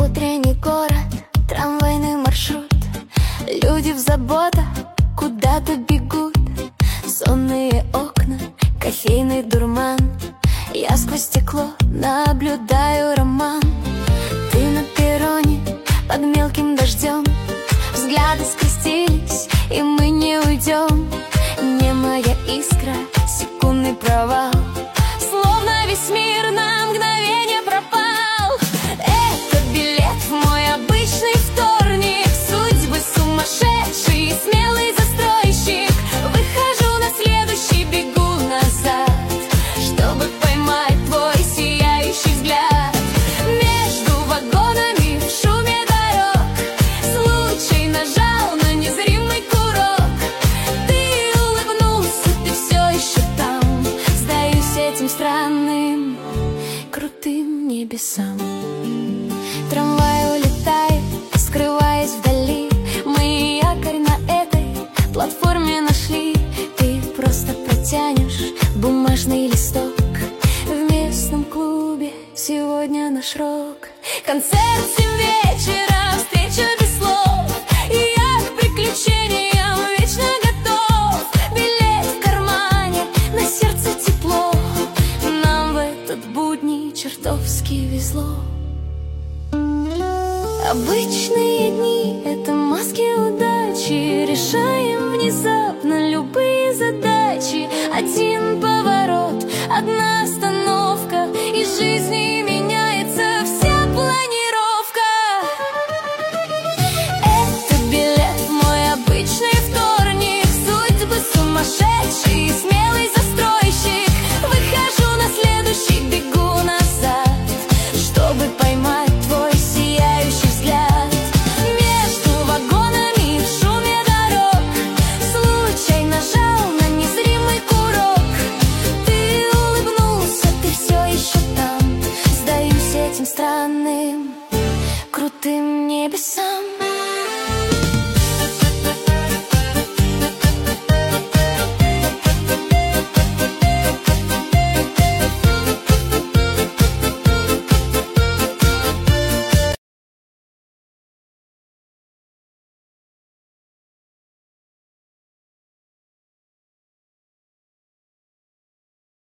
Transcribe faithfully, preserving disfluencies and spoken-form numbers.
Утренний город, трамвайный маршрут, люди в заботах куда-то бегут. Сонные окна, кофейный дурман, я сквозь стекло наблюдаю роман. Ты на перроне под мелким дождем, взгляды скрестились, и мы не уйдем. Не моя искра, секундный провал, словно весь мир на мгновение пропал. Это билет в мой обычный вторник, судьбы сумасшедший, смелый застройщик. Выхожу на следующий, бегу назад, чтобы поймать твой сияющий взгляд. Между вагонами в шуме дорог случай нажал на незримый курок. Ты улыбнулся, ты все еще там, сдаюсь этим странным, крутым небесам. Трамвай улетает, скрываясь вдали, мы якорь на этой платформе нашли. Ты просто протянешь бумажный листок, в местном клубе сегодня наш рок. Концерт в семь вечера, встреча без слов, и я к приключениям вечно готов. Билет в кармане, на сердце тепло, нам в этот будни чертовски везло. Обычные дни — это маски удачи, решаем внезапно